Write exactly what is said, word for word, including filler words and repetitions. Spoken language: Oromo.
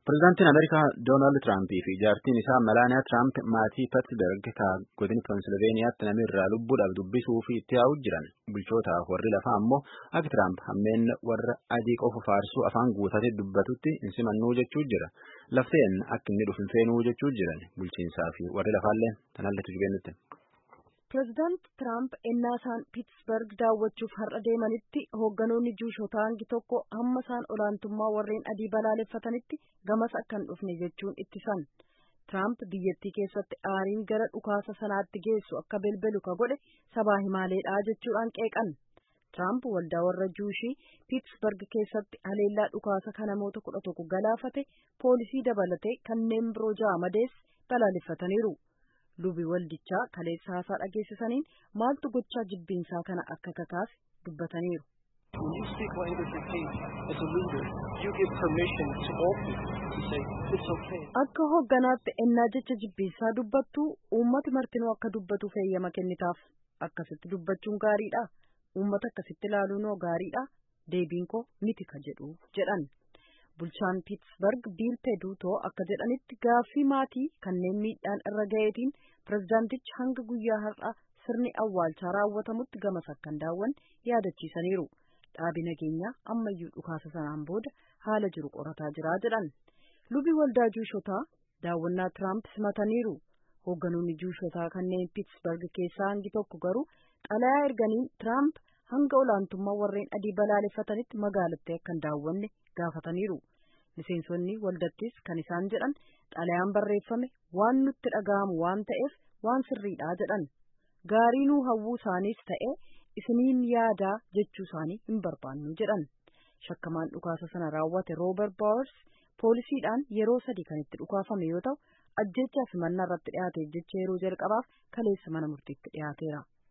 Pireezidaantiin Ameerikaa Doonaald Tiraampii fi jaartiin isaa Melaaniyaa Tiraamp maatii Pittsburgh ka godina Pensilveeniyaatti namni irraa lubbuudhaaf dubbisuu fi itti yaa'uu jiran. Bulchootaaf warri lafaa ammoo akka Tiraamp hammeen warra adii qofa faarsuu afaan guutatee dubbatutti hin simannuu jechuu jira. Lafteen akka inni dhufu hin feenuu jechuu jiran. Bulchiinsaa fi warri lafaallee tanalletu jibeennutti. Pireezidaant Tiraamp ennaa isaan Pittsburgh daawwachuuf har'a deemanitti hoogganoonni juushotaa hangi tokko hamma isaan olaantummaa warreen adii balaaleffatanitti gamas akka hin dhufne jechuun ittisan. Tiraamp biyyattii keessatti aariin gara dhukaasa sanaatti geessu akka belbelu ka godhe sabaa himaaleedha jechuudhaan qeeqan. Tiraamp waldaa warra juushii Pittsburgh keessatti haleellaa dhukaasa kan namoota kudha tokko galaafate poolisii dabalatee kanneen biroo ja'a madees balaaleffataniiru. Lubi waldichaa kaleessa haasaa dhageessisaniin maaltu gochaa jibbiinsaa kana akka kakaase dubbataniiru. Akka hoogganaatti ennaa jecha jibbiinsaa dubbattu uummati martinuu akka dubbatu feeyyama kennitaaf. Akkasitti dubbachuun gaariidha. Uummata akkasitti ilaaluun hoo gaariidha. Deebiin koo miti ka jedhu jedhan. Bulchaan Pittsburgh Biil Peduutoo akka jedhanitti gaaffii maatii kanneen miidhaan irra ga'eetiin pireezidaantichi hanga guyyaa har'aa sirni awwaalchaa raawwatamutti gamas akka hin daawwanne yaadachiisaniiru. Dhaabi nageenyaa ammayyuu dhukaasa sanaan booda haala jiru qorataa jira jedhan. Lubi waldaa juushotaa daawwannaa Tiraamp simataniiru. Hoogganoonni juushotaa kanneen Pittsburgh keessaa hangi tokko garuu xalayaa erganiin Tiraamp hanga olaantummaa warreen adii balaaleffatanitti magaalattii akka hin daawwanne gaafataniiru. Miseensonni waldattis kan isaan jedhan xalayaan barreeffame waan nutti dhaga'amu waan ta'eef waan sirriidha jedhan. Gaarii nuu hawwuu isaaniis ta'e isiniin yaadaa jechuu isaanii hin barbaannu jedhan. Shakkamaan dhukaasa sana raawwate Roober Baawers poolisiidhaan yeroo sadii kan itti dhukaafame yoo ta'u ajjeechaa simannaa irratti dhiyaate jecha yeroo jalqabaaf kaleessa mana murtiitti dhiyaateera.